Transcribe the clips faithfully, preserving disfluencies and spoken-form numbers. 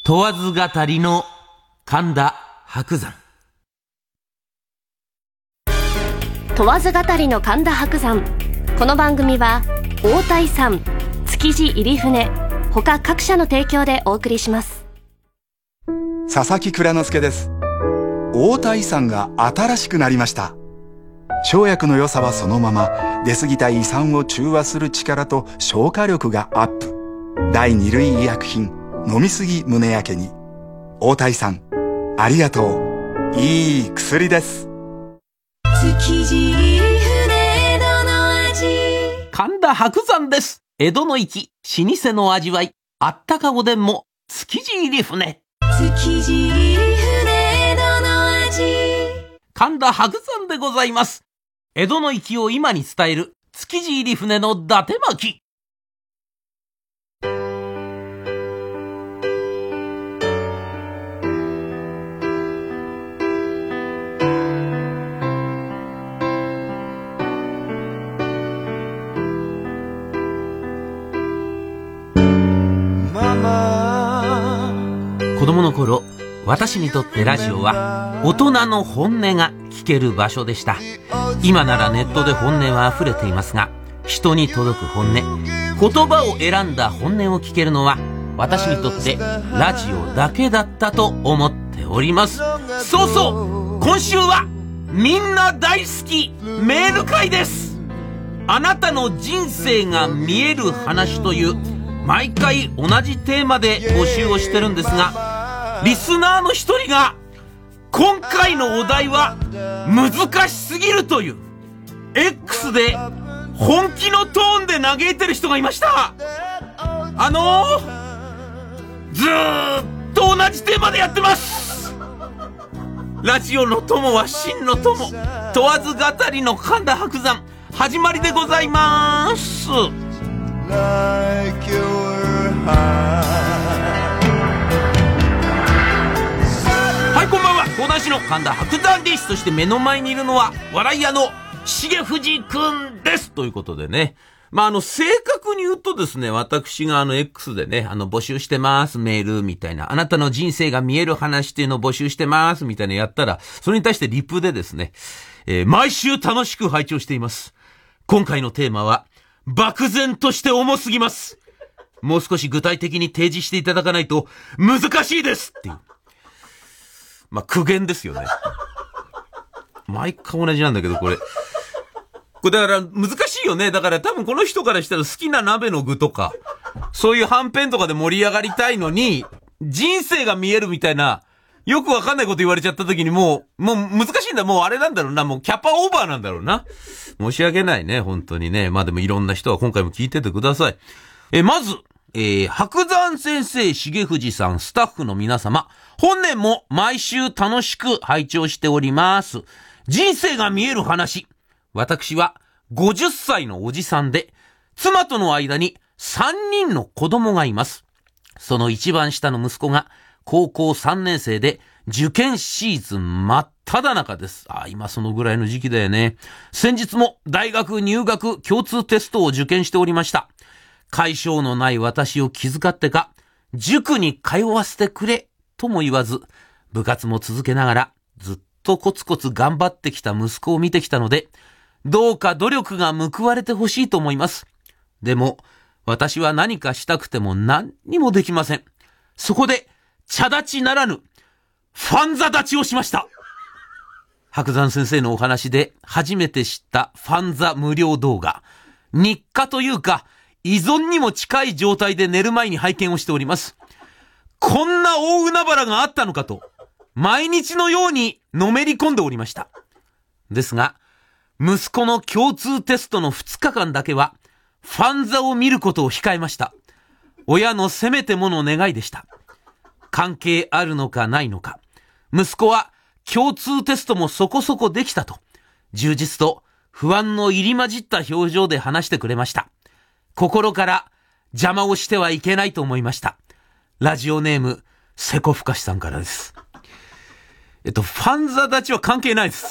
問わず語りの神田伯山。 問わず語りの神田伯山。この番組は大谷さん、築地入船他各社の提供でお送りします。 佐々木蔵之介です。大田遺産が新しくなりました。生薬の良さはそのまま、出過ぎた胃酸を中和する力と消化力がアップ。第二類医薬品、飲みすぎ胸焼けに。大田遺産、ありがとう。いい薬です。 築地船戸の味。神田伯山です。江戸の粋、老舗の味わい、あったかおでんも築地入船。築地船戸の味。神田伯山でございます。江戸の粋を今に伝える築地入船の伊達巻。子供の頃、私にとってラジオは大人の本音が聞ける場所でした。今ならネットで本音は溢れていますが、人に届く本音、言葉を選んだ本音を聞けるのは私にとってラジオだけだったと思っております。そうそう、今週はみんな大好きメール会です。あなたの人生が見える話という毎回同じテーマで募集をしてるんですが、リスナーの一人が今回のお題は難しすぎるという X で本気のトーンで嘆いてる人がいました。あのー、ずーっと同じテーマでやってます。ラジオの友は真の友、問わず語りの神田伯山、始まりでございます。Like your heart。 はい、こんばんは。講談師の神田伯山です。そして目の前にいるのは笑い屋の重藤くんです。ということでね、まあ、あの、正確に言うとですね、私があの X でね、あの、募集してますメールみたいな、あなたの人生が見える話っていうのを募集してますみたいなやったら、それに対してリプでですね、えー、毎週楽しく拝聴しています。今回のテーマは漠然として重すぎます。もう少し具体的に提示していただかないと難しいですっていう。まあ、苦言ですよね。毎回同じなんだけど、これ。これだから難しいよね。だから多分この人からしたら好きな鍋の具とか、そういうはんぺんとかで盛り上がりたいのに、人生が見えるみたいな、よくわかんないこと言われちゃった時にもう、もう難しいんだ。もうあれなんだろうな。もうキャパオーバーなんだろうな。申し訳ないね。本当にね。まあでもいろんな人は今回も聞いててください。え、まず、えー、伯山先生、重藤さん、スタッフの皆様、本年も毎週楽しく拝聴しております。人生が見える話。私はごじゅっさいのおじさんで、妻との間にさんにんの子供がいます。その一番下の息子が、高校さんねん生で受験シーズン真っ只中です。あ、今そのぐらいの時期だよね。先日も大学入学共通テストを受験しておりました。解消のない私を気遣ってか、塾に通わせてくれとも言わず、部活も続けながらずっとコツコツ頑張ってきた息子を見てきたので、どうか努力が報われてほしいと思います。でも私は何かしたくても何にもできません。そこで茶立ちならぬファンザ立ちをしました。伯山先生のお話で初めて知ったファンザ無料動画、日課というか依存にも近い状態で寝る前に拝見をしております。こんな大海原があったのかと毎日のようにのめり込んでおりました。ですが息子の共通テストのふつかかんだけはファンザを見ることを控えました。親のせめてもの願いでした。関係あるのかないのか、息子は共通テストもそこそこできたと、充実と不安の入り混じった表情で話してくれました。心から邪魔をしてはいけないと思いました。ラジオネームセコフカシさんからです。えっとファンザ立ちは関係ないです。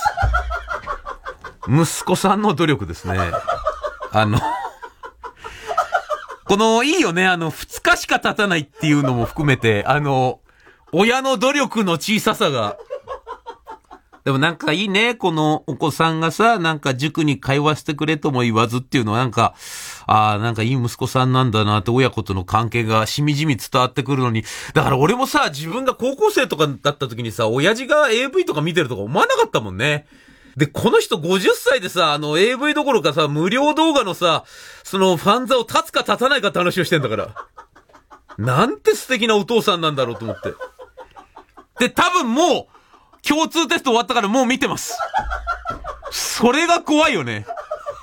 息子さんの努力ですね。あのこのいいよね、あのふつかしか経たないっていうのも含めて、あの親の努力の小ささが。でもなんかいいね。このお子さんがさ、なんか塾に通わせてくれとも言わずっていうのはなんか、ああ、なんかいい息子さんなんだなって親子との関係がしみじみ伝わってくるのに。だから俺もさ、自分が高校生とかだった時にさ、親父が エーブイ とか見てるとか思わなかったもんね。で、この人ごじゅっさいでさ、あの エーブイ どころかさ、無料動画のさ、そのファンザを立つか立たないかって話をしてんだから。なんて素敵なお父さんなんだろうと思って。で、多分もう、共通テスト終わったからもう見てます。それが怖いよね。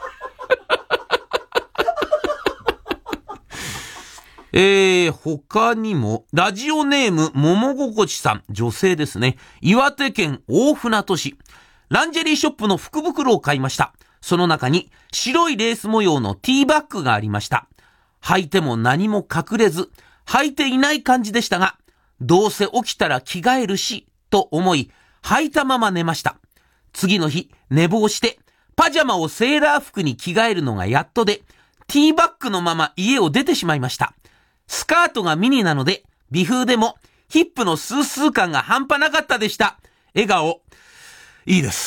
えー、他にも、ラジオネーム、桃心地さん、女性ですね。岩手県大船渡市。ランジェリーショップの福袋を買いました。その中に白いレース模様のティーバッグがありました。履いても何も隠れず、履いていない感じでしたが、どうせ起きたら着替えるし、と思い、履いたまま寝ました。次の日、寝坊して、パジャマをセーラー服に着替えるのがやっとで、ティーバッグのまま家を出てしまいました。スカートがミニなので、美風でも、ヒップのスースー感が半端なかったでした。笑顔。いいです。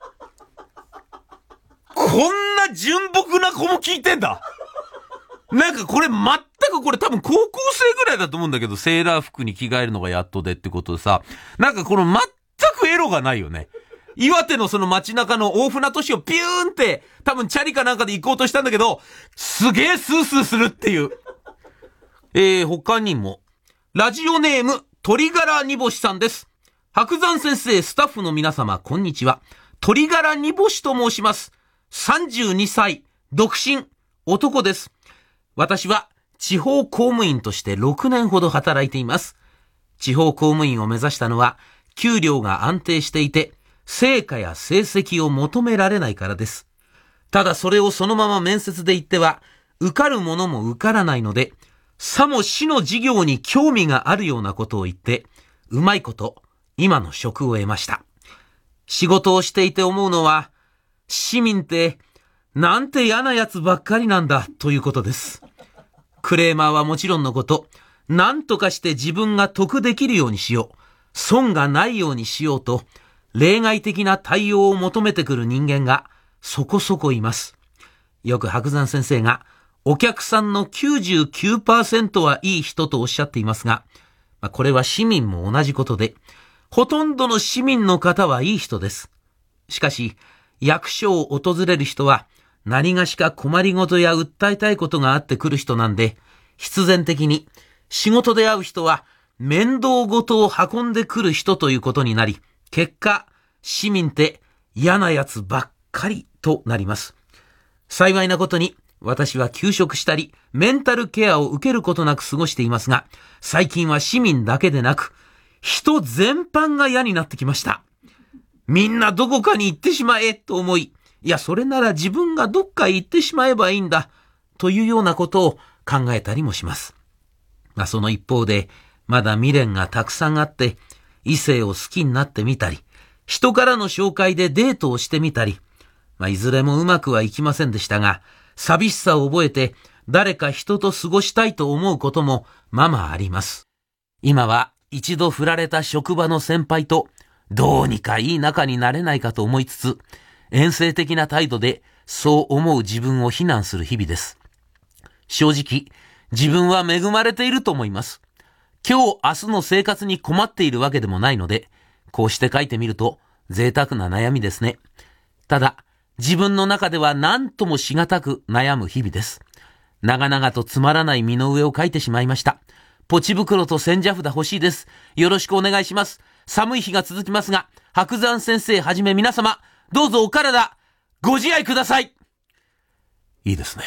こんな純朴な子も聞いてんだ。なんかこれ全くこれ多分高校生ぐらいだと思うんだけど、セーラー服に着替えるのがやっとでってことでさ、なんかこの全くエロがないよね。岩手のその街中の大船渡市をピューンって多分チャリかなんかで行こうとしたんだけど、すげえスースーするっていう。えー、他にも、ラジオネーム鳥柄煮干しさんです。白山先生、スタッフの皆様、こんにちは。鳥柄煮干しと申します。さんじゅうにさい、独身、男です。私は地方公務員としてろくねんほど働いています。地方公務員を目指したのは、給料が安定していて、成果や成績を求められないからです。ただそれをそのまま面接で言っては、受かるものも受からないので、さも市の事業に興味があるようなことを言って、うまいこと、今の職を得ました。仕事をしていて思うのは、市民って、なんて嫌な奴ばっかりなんだということです。クレーマーはもちろんのこと、何とかして自分が得できるようにしよう、損がないようにしようと、例外的な対応を求めてくる人間がそこそこいます。よく白山先生が、お客さんの きゅうじゅうきゅうパーセント はいい人とおっしゃっていますが、まあ、これは市民も同じことで、ほとんどの市民の方はいい人です。しかし、役所を訪れる人は、何がしか困りごとや訴えたいことがあってくる人なんで、必然的に仕事で会う人は面倒ごとを運んでくる人ということになり、結果、市民って嫌なやつばっかりとなります。幸いなことに、私は休職したり、メンタルケアを受けることなく過ごしていますが、最近は市民だけでなく、人全般が嫌になってきました。みんなどこかに行ってしまえと思い、いや、それなら自分がどっかへ行ってしまえばいいんだ、というようなことを考えたりもします。まあ、その一方で、まだ未練がたくさんあって、異性を好きになってみたり、人からの紹介でデートをしてみたり、まあ、いずれもうまくはいきませんでしたが、寂しさを覚えて、誰か人と過ごしたいと思うこともままあります。今は一度振られた職場の先輩と、どうにかいい仲になれないかと思いつつ、遠征的な態度でそう思う自分を非難する日々です。正直、自分は恵まれていると思います。今日明日の生活に困っているわけでもないので、こうして書いてみると贅沢な悩みですね。ただ、自分の中では何ともしがたく悩む日々です。長々とつまらない身の上を書いてしまいました。ポチ袋と千社札欲しいです。よろしくお願いします。寒い日が続きますが、白山先生はじめ皆様、どうぞお体、ご自愛ください。いいですね。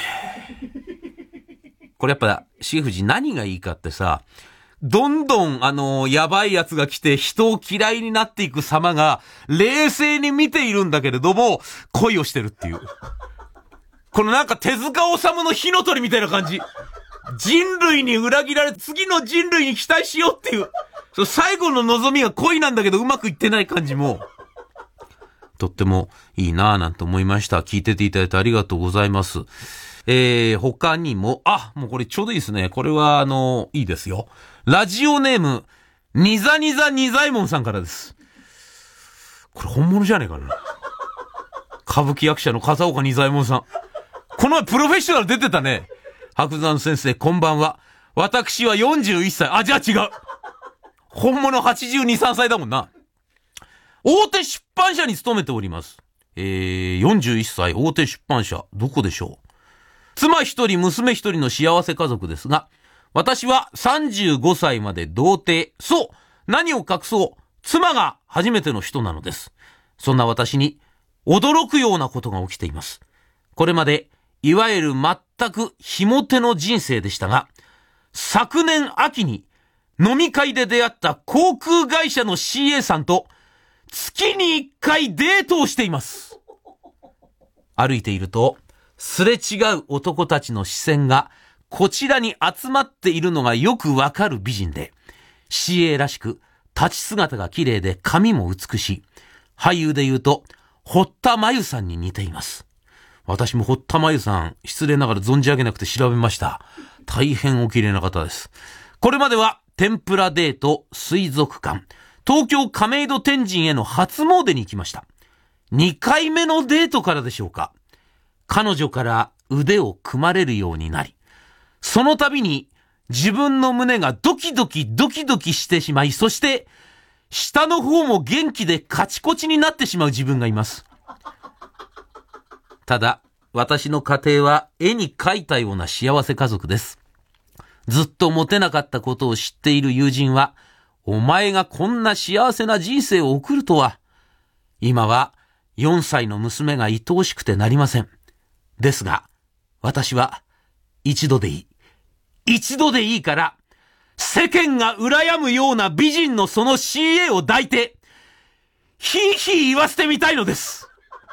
これやっぱ、重藤何がいいかってさ、どんどんあのやばいやつが来て人を嫌いになっていく様が冷静に見ているんだけれども恋をしてるっていう。このなんか手塚治虫の火の鳥みたいな感じ。人類に裏切られ次の人類に期待しようっていう。その最後の望みが恋なんだけどうまくいってない感じもとってもいいなぁなんて思いました。聞いてていただいてありがとうございます。えー、他にも、あ、もうこれちょうどいいですね。これはあの、いいですよ。ラジオネーム、 ニザニザニザイモンさんからです。これ本物じゃねえかな。歌舞伎役者の片岡仁左衛門さん。この前プロフェッショナル出てたね。白山先生こんばんは。私はよんじゅういっさい。あ、じゃあ違う。本物はちじゅうに、さんさいだもんな。大手出版社に勤めております。えー、よんじゅういっさい大手出版社。どこでしょう。妻一人娘一人の幸せ家族ですが、私はさんじゅうごさいまで童貞。そう、何を隠そう。妻が初めての人なのです。そんな私に驚くようなことが起きています。これまでいわゆる全くひも手の人生でしたが、昨年秋に飲み会で出会った航空会社の シーエー さんと月にいっかいデートをしています。歩いているとすれ違う男たちの視線がこちらに集まっているのがよくわかる美人で、 シーエー らしく立ち姿が綺麗で髪も美しい。俳優で言うと堀田真由さんに似ています。私も堀田真由さん、失礼ながら存じ上げなくて調べました。大変お綺麗な方です。これまでは天ぷらデート、水族館、東京亀戸天神への初詣に行きました。にかいめのデートからでしょうか。彼女から腕を組まれるようになり、その度に自分の胸がドキドキドキドキしてしまい、そして下の方も元気でカチコチになってしまう自分がいます。ただ私の家庭は絵に描いたような幸せ家族です。ずっとモテなかったことを知っている友人は、お前がこんな幸せな人生を送るとは。今はよんさいの娘が愛おしくてなりません。ですが私は一度でいい一度でいいから世間が羨むような美人のその シーエー を抱いてヒーヒー言わせてみたいのです。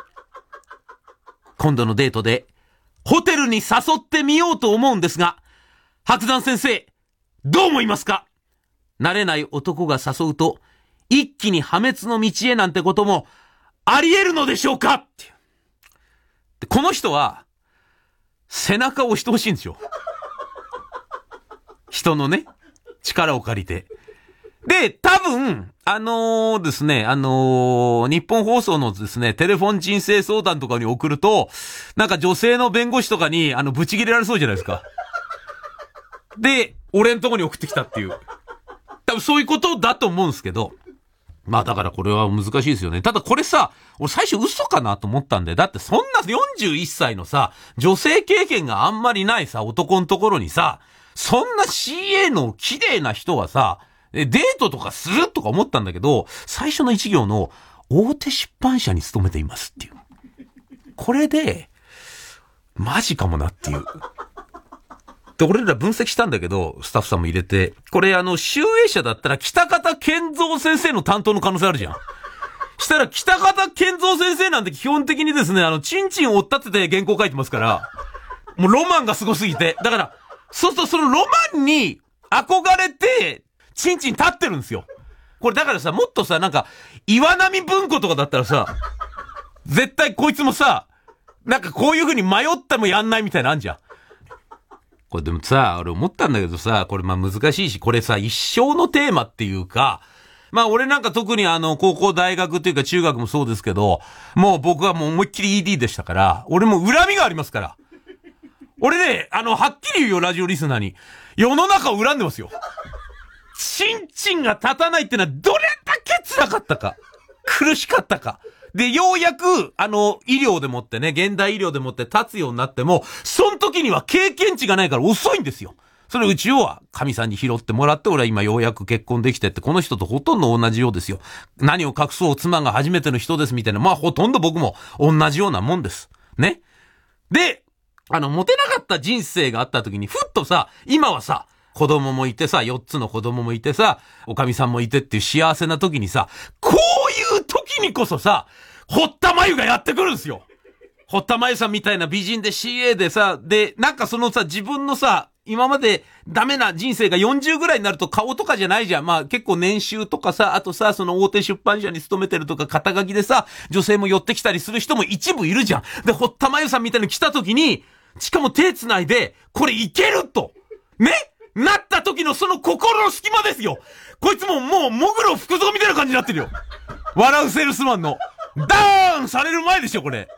今度のデートでホテルに誘ってみようと思うんですが、白山先生どう思いますか。慣れない男が誘うと一気に破滅の道へなんてこともあり得るのでしょうか。ってでこの人は背中を押してほしいんですよ。人のね力を借りて。で多分あのー、ですねあのー、日本放送のですねテレフォン人生相談とかに送ると、なんか女性の弁護士とかにあのブチ切れられそうじゃないですか。で俺んとこに送ってきたっていう、多分そういうことだと思うんですけど、まあだからこれは難しいですよね。ただこれさ、俺最初嘘かなと思ったんで、だってそんなよんじゅういっさいのさ、女性経験があんまりないさ、男のところにさ、そんな シーエー の綺麗な人はさ、デートとかするとか思ったんだけど、最初の一行の大手出版社に勤めていますっていう。これで、マジかもなっていう。で、俺ら分析したんだけど、スタッフさんも入れて、これあの、集英社だったら北方健三先生の担当の可能性あるじゃん。したら北方健三先生なんて基本的にですね、あの、チンチンを追っ立てて原稿書いてますから、もうロマンがすごすぎて。だから、そうするとそのロマンに憧れて、チンチン立ってるんですよ。これだからさ、もっとさ、なんか、岩波文庫とかだったらさ、絶対こいつもさ、なんかこういう風に迷ってもやんないみたいなのあんじゃん。これでもさ、俺思ったんだけどさ、これまあ難しいし、これさ、一生のテーマっていうか、まあ俺なんか特にあの、高校大学っていうか中学もそうですけど、もう僕はもう思いっきり イーディー でしたから、俺も恨みがありますから。俺ね、あの、はっきり言うよ、ラジオリスナーに。世の中を恨んでますよ。チンチンが立たないってのはどれだけ辛かったか。苦しかったか。で、ようやく、あの、医療でもってね、現代医療でもって立つようになっても、その時には経験値がないから遅いんですよ。それうちをは神さんに拾ってもらって、俺は今ようやく結婚できてって、この人とほとんど同じようですよ。何を隠そう、妻が初めての人ですみたいな、まあほとんど僕も同じようなもんです。ね。で、あの、モテなかった人生があった時に、ふっとさ、今はさ、子供もいてさ、よっつの子供もいてさ、おかみさんもいてっていう幸せな時にさ、こういう時にこそさ、堀田真由がやってくるんですよ。堀田真由さんみたいな美人で シーエー でさ、で、なんかそのさ、自分のさ、今までダメな人生がよんじゅうぐらいになると顔とかじゃないじゃん。まあ結構年収とかさ、あとさ、その大手出版社に勤めてるとか肩書きでさ、女性も寄ってきたりする人も一部いるじゃん。で、堀田真由さんみたいに来た時に、しかも手繋いで、これいけると。ねなった時のその心の隙間ですよ。こいつももう、もぐろ福蔵みたいな感じになってるよ。笑うセールスマンの。ダーンされる前でしょ、これ。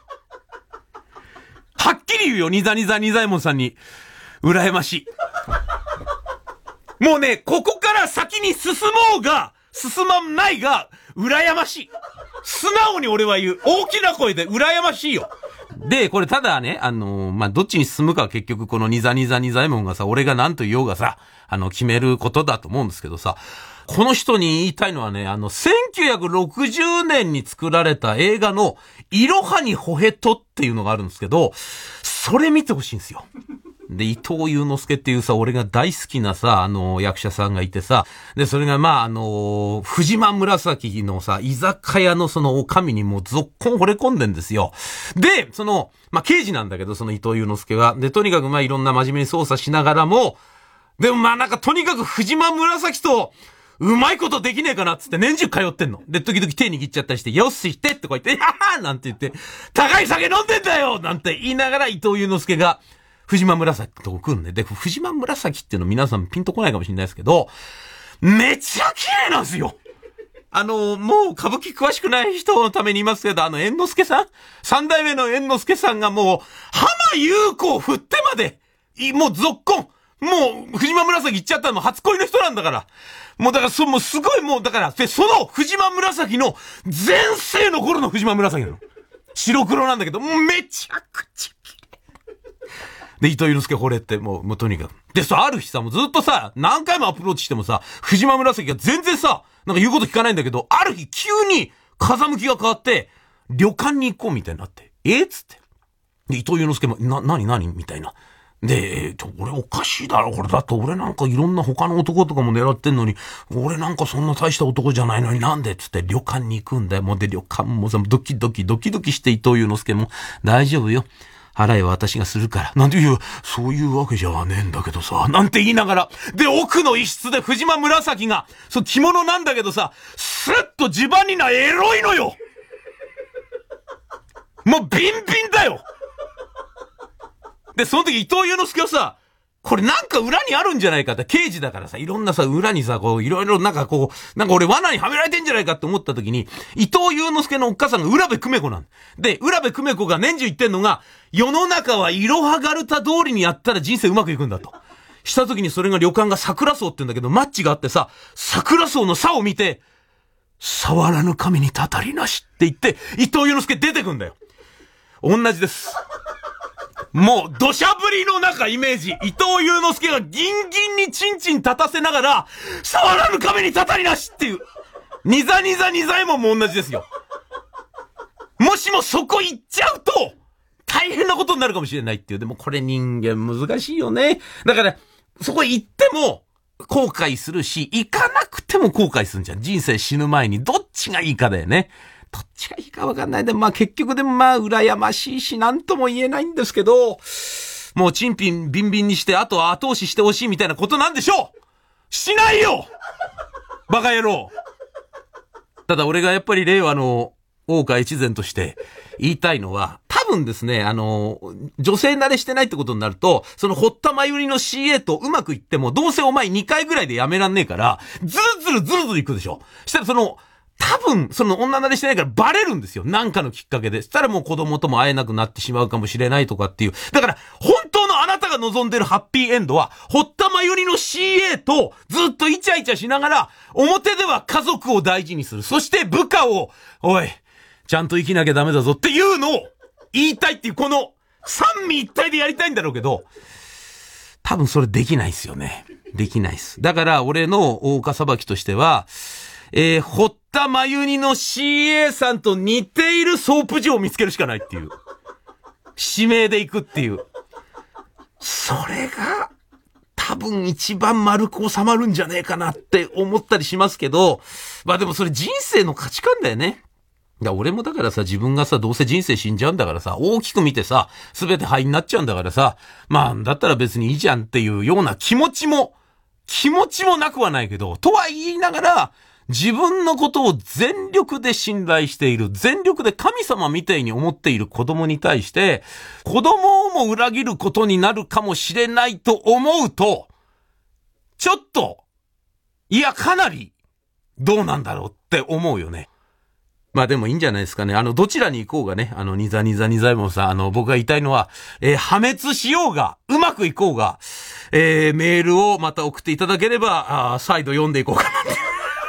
はっきり言うよ、ニザニザニザエモンさんに。羨ましい。もうね、ここから先に進もうが、進まないが、羨ましい。素直に俺は言う。大きな声で羨ましいよ。で、これただね、あのー、まあ、どっちに進むかは結局このニザニザニザエモンがさ、俺が何と言おうがさ、あの、決めることだと思うんですけどさ、この人に言いたいのはね、あの、せんきゅうひゃくろくじゅうねんに作られた映画の、いろはにほへとっていうのがあるんですけど、それ見てほしいんですよ。で、伊藤祐之介っていうさ、俺が大好きなさ、あの、役者さんがいてさ、で、それがまあ、あの、藤間紫のさ、居酒屋のそのお上にもうぞっこん惚れ込んでんですよ。で、その、まあ、刑事なんだけど、その伊藤祐之介が。で、とにかくまあ、いろんな真面目に捜査しながらも、でもまあ、なんかとにかく藤間紫と、うまいことできねえかなっつって年中通ってんの。で、時々手握っちゃったりして、よっししてってこう言って、ははーなんて言って、高い酒飲んでんだよなんて言いながら伊藤祐之介が、藤間紫と来るんで、で、藤間紫っていうの皆さんピンとこないかもしれないですけど、めっちゃ綺麗なんですよ。あの、もう歌舞伎詳しくない人のために言いますけど、あの、猿之助さん三代目の猿之助さんがもう、浜優子を振ってまで、もう続婚もう、藤間紫行っちゃったのも初恋の人なんだから。もうだから、そ、もうすごいもう、だから、で、その藤間紫の、前世の頃の藤間紫なの。白黒なんだけど、もうめちゃくちゃ綺麗。で、伊藤祐之介惚れって、もう、もうとにかく。で、さ、ある日さ、もうずっとさ、何回もアプローチしてもさ、藤間紫が全然さ、なんか言うこと聞かないんだけど、ある日急に、風向きが変わって、旅館に行こうみたいになって、えっつって。で、伊藤祐之介も、な、なになにみたいな。で、えー、ちょ、俺おかしいだろ、これ。だって俺なんかいろんな他の男とかも狙ってんのに、俺なんかそんな大した男じゃないのになんでつって旅館に行くんだよ。もうで、旅館もさ、ドキドキドキドキして伊藤祐之介も、大丈夫よ。払いは私がするから。なんて言う、そういうわけじゃねえんだけどさ、なんて言いながら。で、奥の一室で藤間紫が、そう、着物なんだけどさ、スッと地盤になエロいのよ。もうビンビンだよ。で、その時伊藤祐之介はさ、これなんか裏にあるんじゃないかって、刑事だからさ、いろんなさ、裏にさ、こう、いろいろなんかこう、なんか俺罠にはめられてんじゃないかって思った時に、伊藤祐之介のおっかさんが浦部久美子なんで、浦部久美子が年中言ってんのが、世の中はいろはガルタ通りにやったら人生うまくいくんだと。した時にそれが旅館が桜荘って言うんだけど、マッチがあってさ、桜荘の差を見て、触らぬ神にたたりなしって言って、伊藤祐之介出てくんだよ。同じです。もう、土砂降りの中イメージ。伊藤祐之介がギンギンにチンチン立たせながら、触らぬ壁にたたりなしっていう。ニザニザニザエモンも同じですよ。もしもそこ行っちゃうと、大変なことになるかもしれないっていう。でもこれ人間難しいよね。だから、そこ行っても、後悔するし、行かなくても後悔するんじゃん。人生死ぬ前にどっちがいいかだよね。どっちがいいかわかんないで、まあ結局でもまあ羨ましいし、なんとも言えないんですけど、もうチンピンビンビンにして、あとは後押ししてほしいみたいなことなんでしょう。しないよバカ野郎。ただ俺がやっぱり令和の大岡越前として言いたいのは、多分ですね、あの、女性慣れしてないってことになると、その堀田真由里の シーエー とうまくいっても、どうせお前にかいぐらいでやめらんねえから、ずるずるずるずるいくでしょ。したらその、多分、その女慣れしてないからバレるんですよ。なんかのきっかけで。したらもう子供とも会えなくなってしまうかもしれないとかっていう。だから、本当のあなたが望んでるハッピーエンドは、堀田真由里の シーエー とずっとイチャイチャしながら、表では家族を大事にする。そして部下を、おい、ちゃんと生きなきゃダメだぞっていうのを言いたいっていう、この三位一体でやりたいんだろうけど、多分それできないっすよね。できないっす。だから俺の大岡裁きとしては、えー、堀田真由里の シーエー さんと似ているソープ嬢を見つけるしかないっていう。指名で行くっていう。それが、多分一番丸く収まるんじゃねえかなって思ったりしますけど、まあでもそれ人生の価値観だよね。いや、俺もだからさ、自分がさ、どうせ人生死んじゃうんだからさ、大きく見てさ、すべて灰になっちゃうんだからさ、まあ、だったら別にいいじゃんっていうような気持ちも、気持ちもなくはないけど、とは言いながら、自分のことを全力で信頼している、全力で神様みたいに思っている子供に対して、子供をも裏切ることになるかもしれないと思うと、 ちょっと、いや、かなり、どうなんだろうって思うよね。まあでもいいんじゃないですかね。あの、どちらに行こうがね、あの、ニザニザニザイモンさん、あの、僕が言いたいのは、えー、破滅しようが、うまくいこうが、えー、メールをまた送っていただければ、あ再度読んでいこうかなって。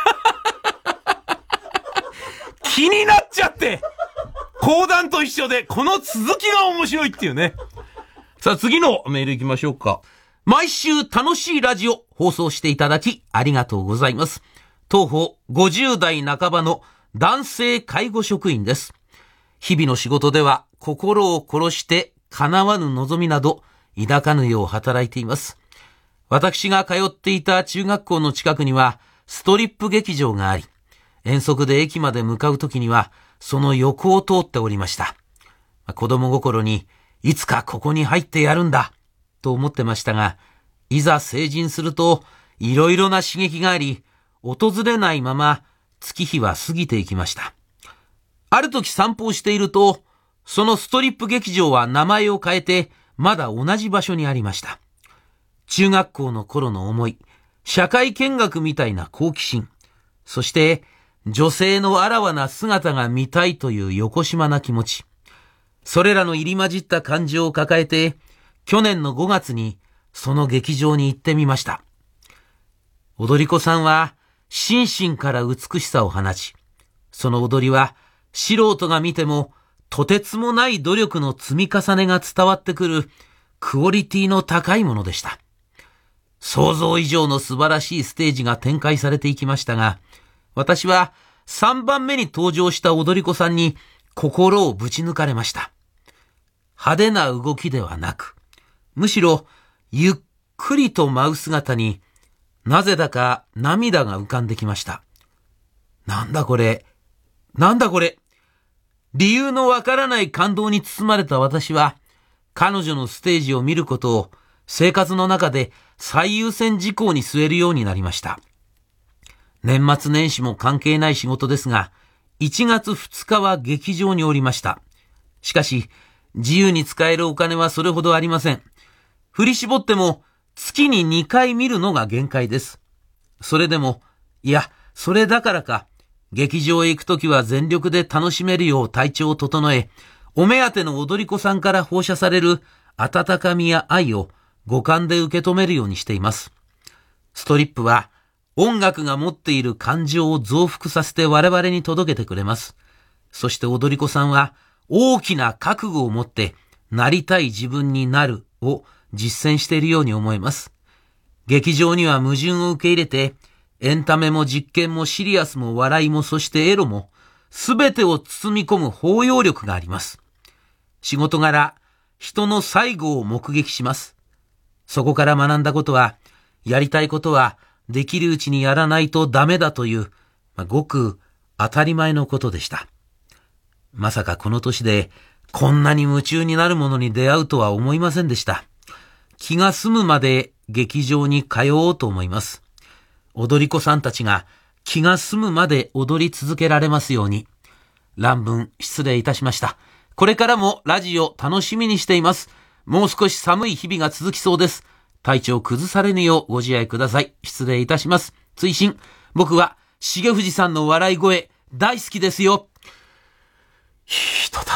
気になっちゃって、講談と一緒で、この続きが面白いっていうね。さあ、次のメール行きましょうか。毎週楽しいラジオ放送していただき、ありがとうございます。当方ごじゅう代半ばの男性介護職員です。日々の仕事では心を殺して叶わぬ望みなど抱かぬよう働いています。私が通っていた中学校の近くにはストリップ劇場があり、遠足で駅まで向かうときにはその横を通っておりました。子供心にいつかここに入ってやるんだと思ってましたが、いざ成人するといろいろな刺激があり、訪れないまま月日は過ぎていきました。ある時散歩をしていると、そのストリップ劇場は名前を変えてまだ同じ場所にありました。中学校の頃の思い、社会見学みたいな好奇心、そして女性のあらわな姿が見たいというよこしまな気持ち、それらの入り混じった感情を抱えて、去年のごがつにその劇場に行ってみました。踊り子さんは心身から美しさを放ち、その踊りは素人が見てもとてつもない努力の積み重ねが伝わってくるクオリティの高いものでした。想像以上の素晴らしいステージが展開されていきましたが、私はさんばんめに登場した踊り子さんに心をぶち抜かれました。派手な動きではなく、むしろゆっくりと舞う姿になぜだか涙が浮かんできました。なんだこれ、なんだこれ。理由のわからない感動に包まれた私は、彼女のステージを見ることを生活の中で最優先事項に据えるようになりました。年末年始も関係ない仕事ですが、いちがつふつかは劇場におりました。しかし、自由に使えるお金はそれほどありません。振り絞っても月ににかい見るのが限界です。それでも、いや、それだからか、劇場へ行くときは全力で楽しめるよう体調を整え、お目当ての踊り子さんから放射される温かみや愛を五感で受け止めるようにしています。ストリップは音楽が持っている感情を増幅させて我々に届けてくれます。そして踊り子さんは大きな覚悟を持ってなりたい自分になるを実践しているように思えます。劇場には矛盾を受け入れて、エンタメも実験もシリアスも笑いもそしてエロもすべてを包み込む包容力があります。仕事柄、人の最後を目撃します。そこから学んだことは、やりたいことはできるうちにやらないとダメだという、まあ、ごく当たり前のことでした。まさかこの年でこんなに夢中になるものに出会うとは思いませんでした。気が済むまで劇場に通おうと思います。踊り子さんたちが気が済むまで踊り続けられますように。乱文失礼いたしました。これからもラジオ楽しみにしています。もう少し寒い日々が続きそうです。体調崩されぬようご自愛ください。失礼いたします。追伸、僕は重藤さんの笑い声大好きですよ。いい人だ。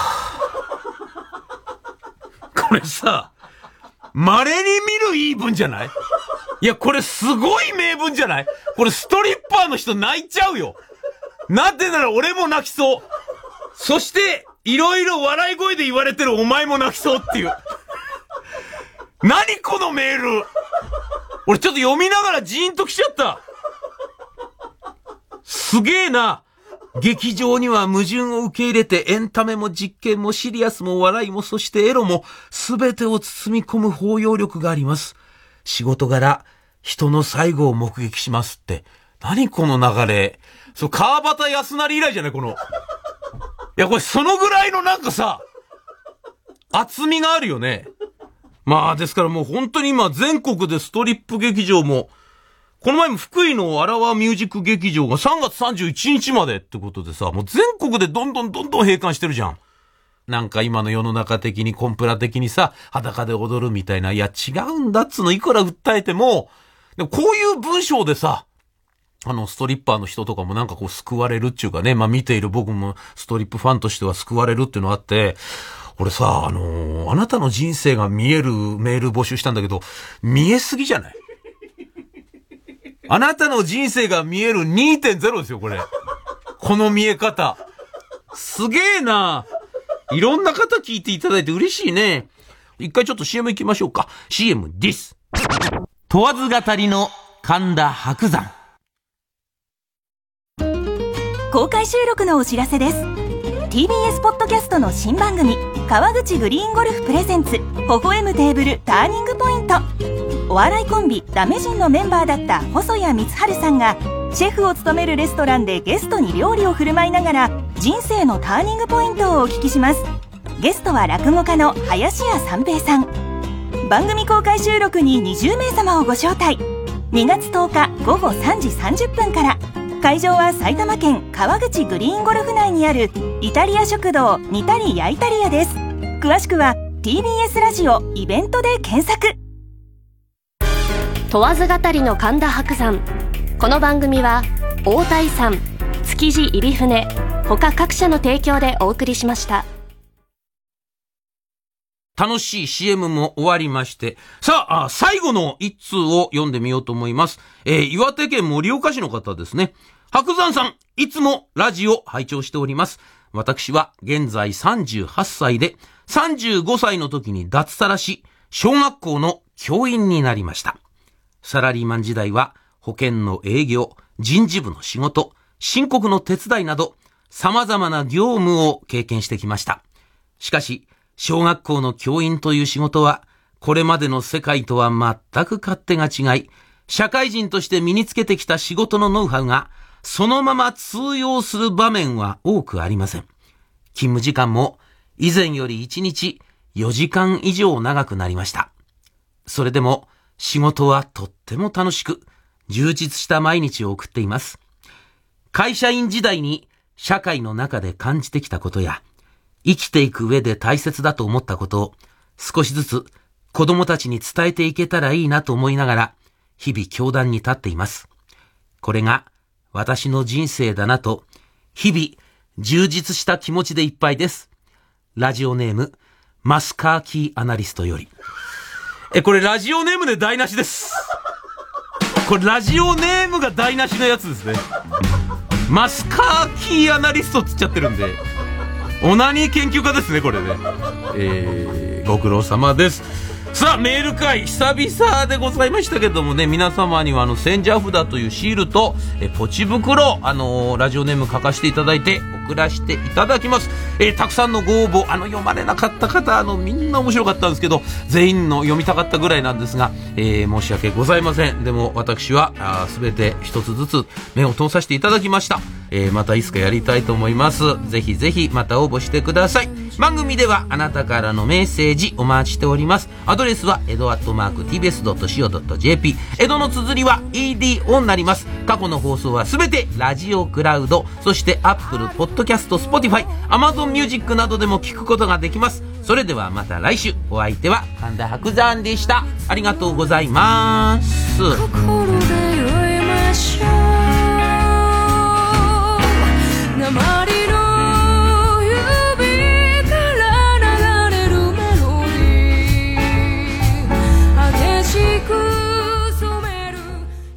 これさ、稀に見るいい文じゃない？いや、これすごい名文じゃない？これストリッパーの人泣いちゃうよ。なんでなら俺も泣きそう。そして、いろいろ笑い声で言われてるお前も泣きそうっていう。何このメール。俺ちょっと読みながらジーンときちゃった。すげえな。劇場には矛盾を受け入れてエンタメも実験もシリアスも笑いもそしてエロも全てを包み込む包容力があります。仕事柄人の最後を目撃しますって。何この流れ。そう、川端康成以来じゃないこの。いやこれそのぐらいのなんかさ、厚みがあるよね。まあですからもう本当に今全国でストリップ劇場も、この前も福井のアラワミュージック劇場がさんがつさんじゅういちにちまでってことでさ、もう全国でどんどんどんどん閉館してるじゃん。なんか今の世の中的にコンプラ的にさ、裸で踊るみたいな、いや違うんだっつのいくら訴えても、 でもこういう文章でさ、あの、ストリッパーの人とかもなんかこう救われるっていうかね、まあ見ている僕もストリップファンとしては救われるっていうのがあって、俺さ、あのー、あなたの人生が見えるメール募集したんだけど、見えすぎじゃない？あなたの人生が見える にてんゼロ ですよ、これ。この見え方。すげえな。いろんな方聞いていただいて嬉しいね。一回ちょっと シーエム 行きましょうか。シーエム です。問わず語りの神田伯山。 公開収録のお知らせです。 ティービーエス ポッドキャストの新番組川口グリーンゴルフプレゼンツ微笑むテーブルターニングポイント。お笑いコンビダメ人のメンバーだった細谷光晴さんがシェフを務めるレストランでゲストに料理を振る舞いながら人生のターニングポイントをお聞きします。ゲストは落語家の林家三平さん。番組公開収録ににじゅうめい様をご招待。にがつとおかごごさんじさんじゅっぷんから。会場は埼玉県川口グリーンゴルフ内にあるイタリア食堂ニタリヤイタリアです。詳しくは ティービーエス ラジオイベントで検索。 問わず語りの神田伯山。この番組は大田遺産、築地入船他各社の提供でお送りしました。 楽しい シーエム も終わりまして、さあ、あ最後の一通を読んでみようと思います。えー、岩手県盛岡市の方ですね。白山さん、いつもラジオ拝聴しております。私は現在さんじゅうはっさいで、さんじゅうごさいの時に脱サラし、小学校の教員になりました。サラリーマン時代は保険の営業、人事部の仕事、申告の手伝いなど、様々な業務を経験してきました。しかし、小学校の教員という仕事は、これまでの世界とは全く勝手が違い、社会人として身につけてきた仕事のノウハウが、そのまま通用する場面は多くありません。勤務時間も、以前よりいちにちよじかん以上長くなりました。それでも、仕事はとっても楽しく、充実した毎日を送っています。会社員時代に、社会の中で感じてきたことや、生きていく上で大切だと思ったことを少しずつ子供たちに伝えていけたらいいなと思いながら日々教壇に立っています。これが私の人生だなと日々充実した気持ちでいっぱいです。ラジオネームマスカーキーアナリストより。え、これラジオネームで台無しです。これラジオネームが台無しのやつですね。マスカーキーアナリストつっちゃってるんでオナニー研究家ですね、これね。えー、ご苦労様です。さあ、メール会、久々でございましたけどもね、皆様にはあの、千社札というシールと、え、ポチ袋、あのー、ラジオネーム書かせていただいて、送らせていただきます。えー、たくさんのご応募、あの、読まれなかった方、あの、みんな面白かったんですけど、全員の読みたかったぐらいなんですが、えー、申し訳ございません。でも、私は、すべて一つずつ目を通させていただきました。えー、またいつかやりたいと思います。ぜひぜひまた応募してください。番組ではあなたからのメッセージお待ちしております。アドレスはエドアットマーク ティービーエスドットシーオードットジェーピー、 エドの綴りは イーディーオー になります。過去の放送はすべてラジオクラウド、そしてアップルポッドキャスト、スポティファイ、アマゾンミュージックなどでも聞くことができます。それではまた来週。お相手は神田伯山でした。ありがとうございます。心で酔いましょう。鉛の指から流れるメロディー、激しく染める。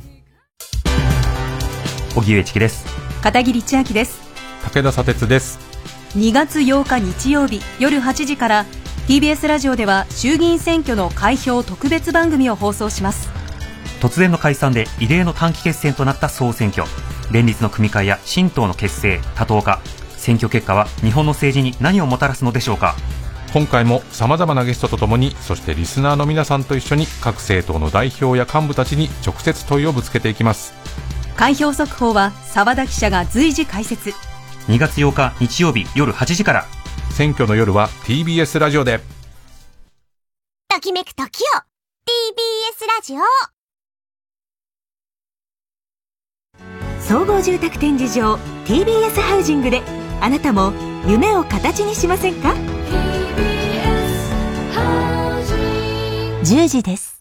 荻上チキです。 片桐千秋です。 武田砂鉄です。 にがつようか日曜日夜はちじから ティービーエス ラジオでは衆議院選挙の開票特別番組を放送します。 突然の解散で異例の短期決戦となった総選挙、連立の組み替えや新党の結成、多党化、選挙結果は日本の政治に何をもたらすのでしょうか。 今回も様々なゲストとともに、そしてリスナーの皆さんと一緒に各政党の代表や幹部たちに直接問いをぶつけていきます。 開票速報は澤田記者が随時解説。 にがつようか日曜日夜はちじから。 選挙の夜は ティービーエス ラジオで。 ときめく時を ティービーエス ラジオ。 総合住宅展示場 ティービーエス ハウジングであなたも夢を形にしませんか。じゅうじです。